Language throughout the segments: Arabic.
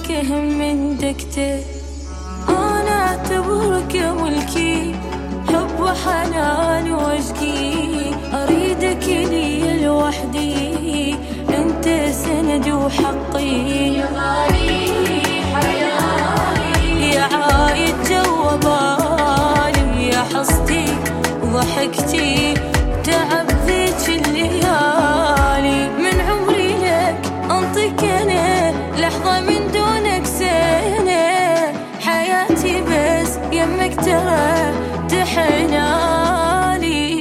فكه من دقته. أنا أعتبرك يا ملكي، حب وحنان واشقي، أريدك لي لوحدي، أنت سند وحقي يا غالي حيالي، يا عايد جوا بالي، يا حصتي وضحكتي تعب ذيك الليالي. من عمري لك أنطيك أنا، لحظة من دونك سنة، حياتي بس يمك ترى تحنالي.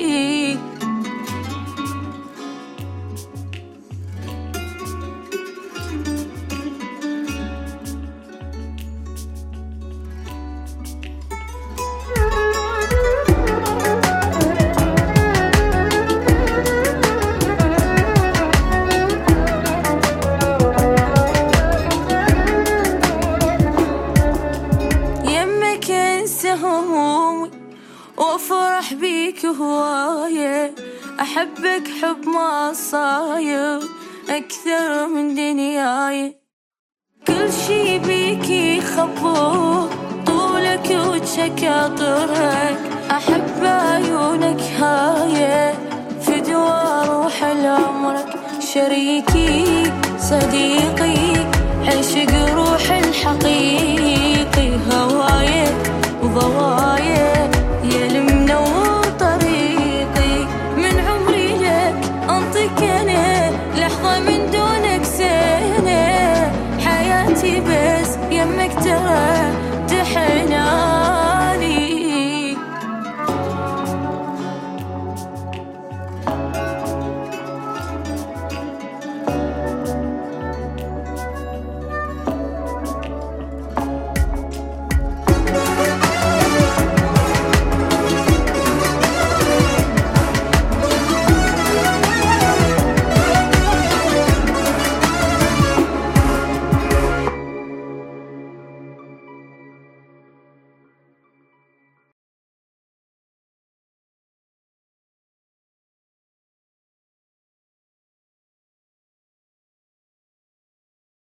همومي وافرح بيك هواية، احبك حب ما صاير اكثر من دنياي. كل شي بيك يخبر طولك وشكاطرك، احب عيونك هاي فدوى روح لعمرك، شريكي صديقي عشق روح الحقيقي، هوايك وضوايا يا المنور طريقي. من عمري لك أنطيك أنا، لحظة من دونك سنة، حياتي بس يمك ترى تحنى.